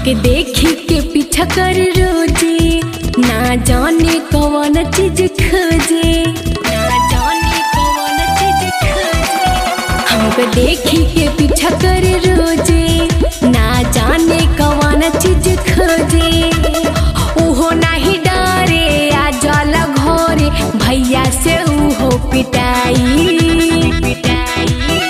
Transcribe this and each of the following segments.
हमके देखी के पीछा कर रोजे, ना जाने कौन चीज खोजे, ना जाने कौन चीज खोजे। हमके देखी के पीछा कर रोजे, ना जाने कौन चीज खोजे। उहो नहीं डरे आ जल घोरे, भैया से उहो पिटाई पिटाई।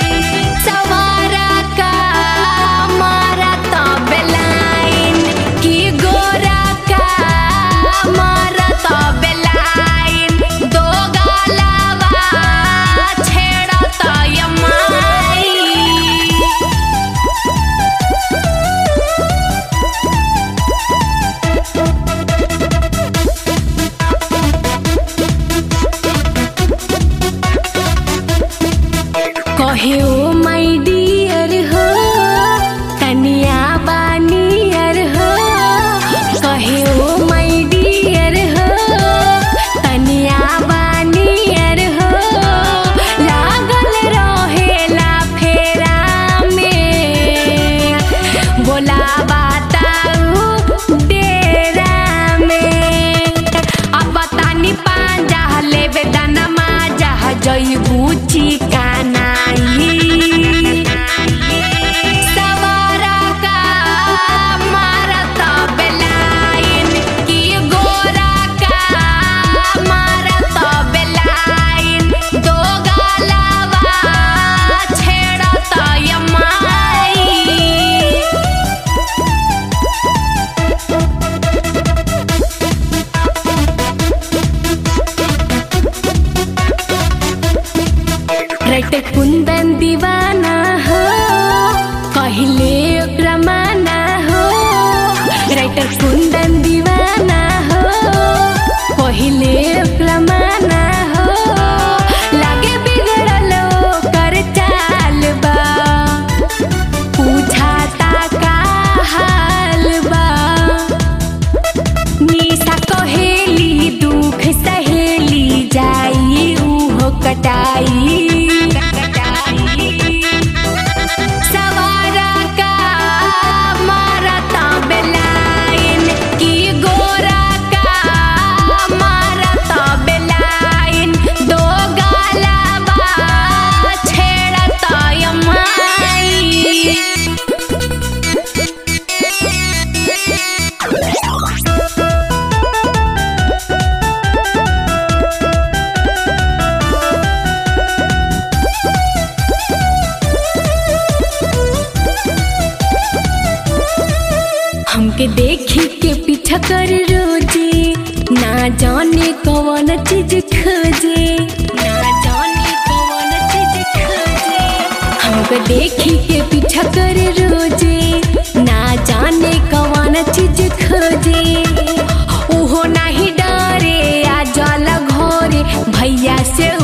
कहे ओ माय डियर हो, कनिया बानियर हो। कहे ओ माय डियर हो, कनिया बानियर हो। लागल रहेला फेरा में, बोला बताऊ डेरा में। अब बतानी पांजा लेवे दनमा जहा जईबू चिकाना। राइटर कुंदन दीवाना हो, कहले ओकरा माना हो। राइटर कुंदन दीवाना हो, कहले ओकरा माना हो। लागे बिगड़ल ओकर चाल बा, पूछाता का हाल बा। निशा कहेली दुख सहेली, जाई उहो कटाई। हमके देखी के पीछा कर रोजे, ना जाने कौन चीज खोजे, ना जाने कौन चीज खोजे। हमके देखी के पीछा कर रोजे, ना जाने कौन चीज खोजे। उहो नहीं डरे आ जल घोरे, भैया से